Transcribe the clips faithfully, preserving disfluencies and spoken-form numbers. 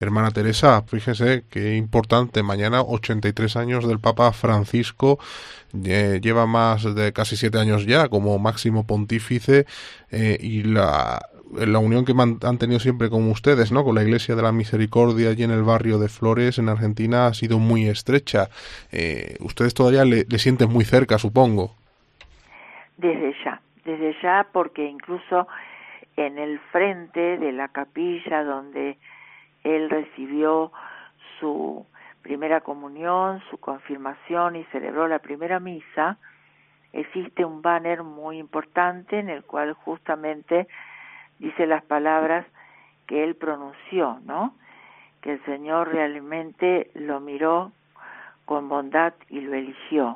Hermana Teresa, fíjese qué importante. Mañana ochenta y tres años del Papa Francisco, eh, lleva más de casi siete años ya como máximo pontífice, eh, y la, la unión que man, han tenido siempre con ustedes, ¿no? Con la Iglesia de la Misericordia allí en el barrio de Flores, en Argentina, ha sido muy estrecha. Eh, ustedes todavía le, le sienten muy cerca, supongo. Desde ya, desde ya, porque incluso en el frente de la capilla donde él recibió su primera comunión, su confirmación y celebró la primera misa, existe un banner muy importante en el cual justamente dice las palabras que él pronunció, ¿no? Que el Señor realmente lo miró con bondad y lo eligió.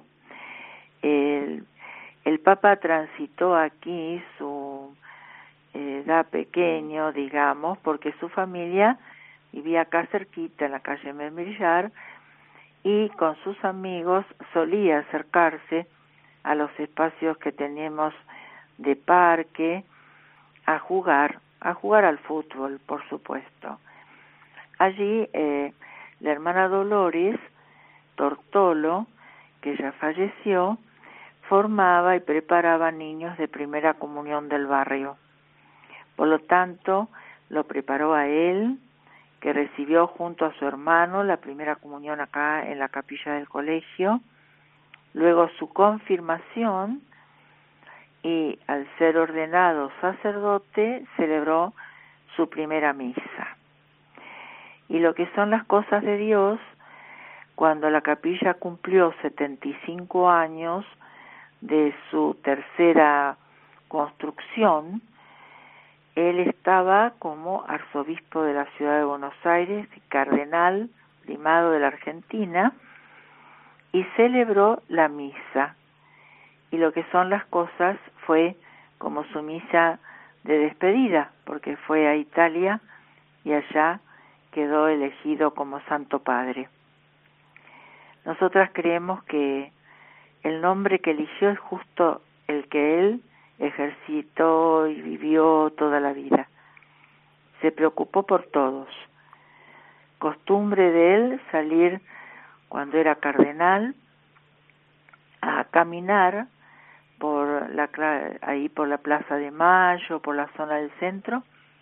El, el Papa transitó aquí su edad pequeño, digamos, porque su familia vivía acá cerquita, en la calle Membrillar, y con sus amigos solía acercarse a los espacios que tenemos de parque, a jugar, a jugar al fútbol, por supuesto. Allí eh, la hermana Dolores Tortolo, que ya falleció, formaba y preparaba niños de primera comunión del barrio. Por lo tanto, lo preparó a él, que recibió junto a su hermano la primera comunión acá en la capilla del colegio, luego su confirmación, y al ser ordenado sacerdote celebró su primera misa. Y lo que son las cosas de Dios, cuando la capilla cumplió setenta y cinco años de su tercera construcción, él estaba como arzobispo de la ciudad de Buenos Aires y cardenal primado de la Argentina, y celebró la misa. Y lo que son las cosas fue como su misa de despedida, porque fue a Italia y allá quedó elegido como Santo Padre. Nosotras creemos que el nombre que eligió es justo el que él ejercitó y vivió toda la vida. Se preocupó por todos. Costumbre de él salir cuando era cardenal a caminar por la ahí por la Plaza de Mayo, por la zona del centro,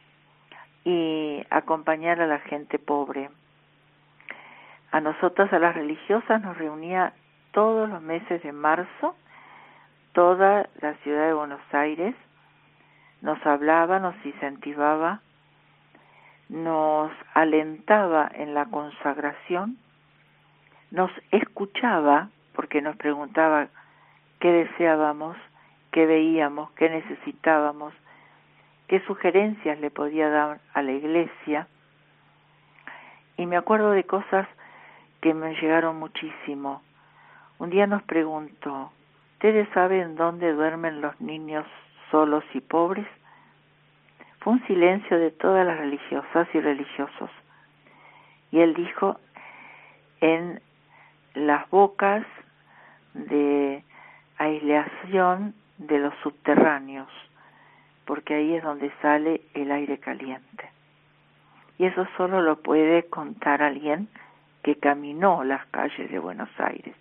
y acompañar a la gente pobre. A nosotras, a las religiosas, nos reunía todos los meses de marzo, toda la ciudad de Buenos Aires, nos hablaba, nos incentivaba, nos alentaba en la consagración, nos escuchaba porque nos preguntaba qué deseábamos, qué veíamos, qué necesitábamos, qué sugerencias le podía dar a la iglesia. Y me acuerdo de cosas que me llegaron muchísimo. Un día nos preguntó: ¿ustedes saben dónde duermen los niños solos y pobres? Fue un silencio de todas las religiosas y religiosos. Y él dijo: en las bocas de aislación de los subterráneos, porque ahí es donde sale el aire caliente. Y eso solo lo puede contar alguien que caminó las calles de Buenos Aires.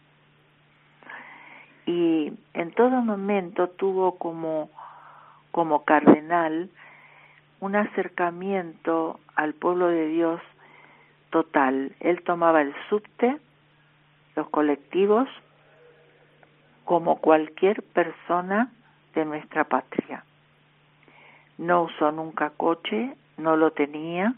Y en todo momento tuvo como, como cardenal un acercamiento al pueblo de Dios total. Él tomaba el subte, los colectivos, como cualquier persona de nuestra patria. No usó nunca coche, no lo tenía,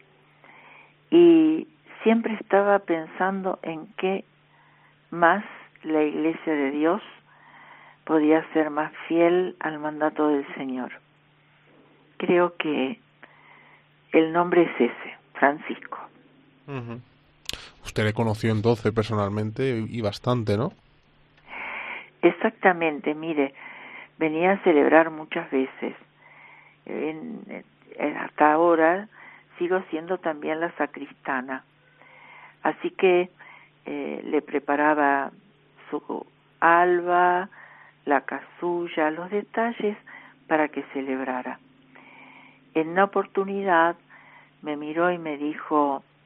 y siempre estaba pensando en qué más la Iglesia de Dios podía ser más fiel al mandato del Señor. Creo que el nombre es ese, Francisco. Uh-huh. Usted le conoció entonces personalmente y bastante, ¿no? Exactamente, mire, venía a celebrar muchas veces. En, en, hasta ahora sigo siendo también la sacristana. Así que eh, le preparaba su alba, la casulla, los detalles para que celebrara. En una oportunidad me miró y me dijo: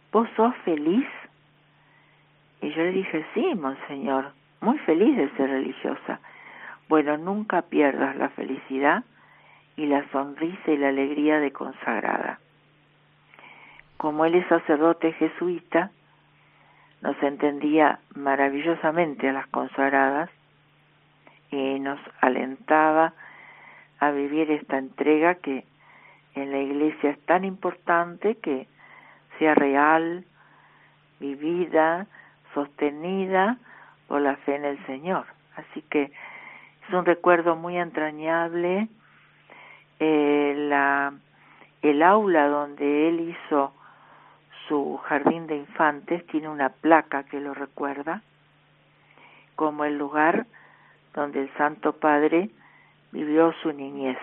¿vos sos feliz? Y yo le dije, sí, monseñor, muy feliz de ser religiosa. Bueno, nunca pierdas la felicidad y la sonrisa y la alegría de consagrada. Como él es sacerdote jesuita, nos entendía maravillosamente a las consagradas y nos alentaba a vivir esta entrega que en la Iglesia es tan importante, que sea real, vivida, sostenida por la fe en el Señor. Así que es un recuerdo muy entrañable. Eh, la, el aula donde él hizo su jardín de infantes tiene una placa que lo recuerda como el lugar donde el Santo Padre vivió su niñez.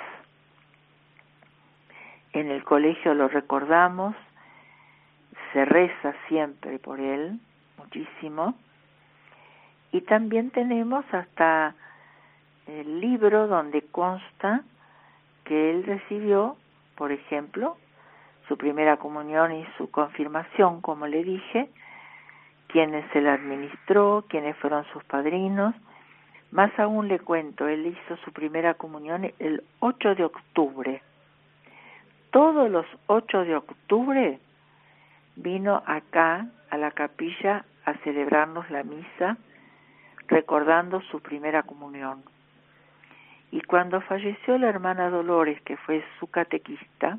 En el colegio lo recordamos, se reza siempre por él, muchísimo, y también tenemos hasta el libro donde consta que él recibió, por ejemplo, su primera comunión y su confirmación, como le dije, quienes se la administró, quienes fueron sus padrinos. Más aún le cuento, él hizo su primera comunión el ocho de octubre. Todos los ocho de octubre vino acá a la capilla a celebrarnos la misa, recordando su primera comunión. Y cuando falleció la hermana Dolores, que fue su catequista,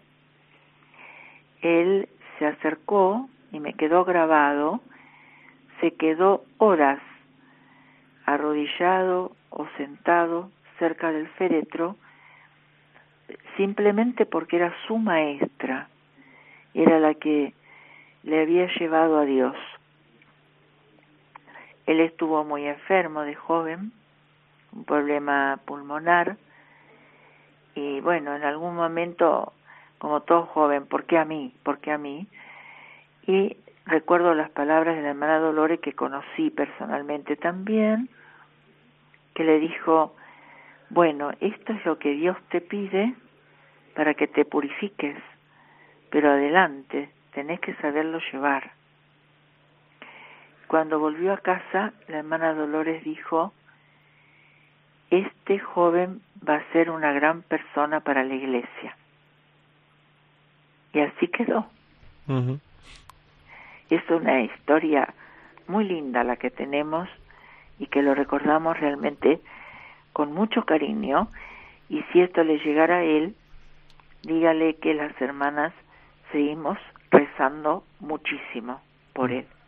él se acercó y me quedó grabado, se quedó horas arrodillado o sentado cerca del féretro, simplemente porque era su maestra, era la que le había llevado a Dios. Él estuvo muy enfermo de joven, un problema pulmonar, y bueno, en algún momento, como todo joven, ¿por qué a mí? ¿Por qué a mí? Y recuerdo las palabras de la hermana Dolores, que conocí personalmente también, que le dijo, bueno, esto es lo que Dios te pide para que te purifiques, pero adelante, tenés que saberlo llevar. Cuando volvió a casa, la hermana Dolores dijo, este joven va a ser una gran persona para la Iglesia. Y así quedó. Uh-huh. Es una historia muy linda la que tenemos y que lo recordamos realmente con mucho cariño. Y si esto le llegara a él, dígale que las hermanas seguimos rezando muchísimo por él.